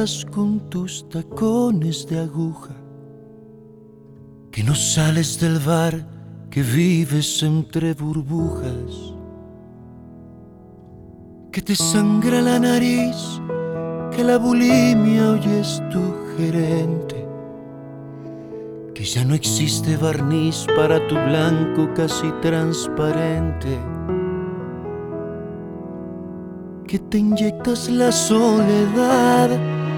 vas con tus tacones de aguja, que no sales del bar, que vives entre burbujas, que te sangra la nariz, que la bulimia hoy es tu gerente, que ya no existe barniz para tu blanco casi transparente, que te inyectas la soledad